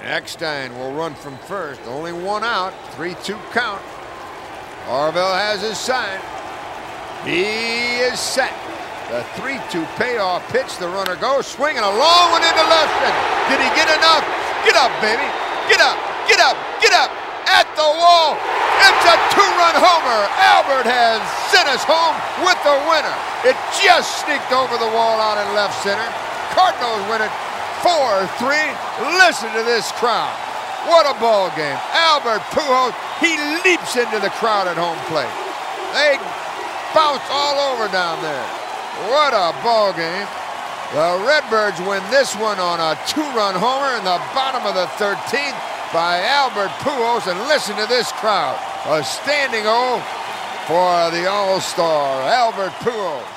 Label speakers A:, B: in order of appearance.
A: Eckstein will run from first. Only one out. 3-2 count. Harville has his sign. He is set. The 3-2 payoff pitch. The runner goes swinging a long one into left center. Did he get enough? Get up, baby. Get up. Get up. Get up. At the wall. It's a two-run homer. Albert has sent us home with the winner. It just sneaked over the wall out in left center. Cardinals win it 4-3. Listen to this crowd. What a ball game. Albert Pujols, he leaps into the crowd at home plate. They bounce all over down there. What a ball game. The Redbirds win this one on a two-run homer in the bottom of the 13th by Albert Pujols. And listen to this crowd. A standing O for the All-Star, Albert Pujols.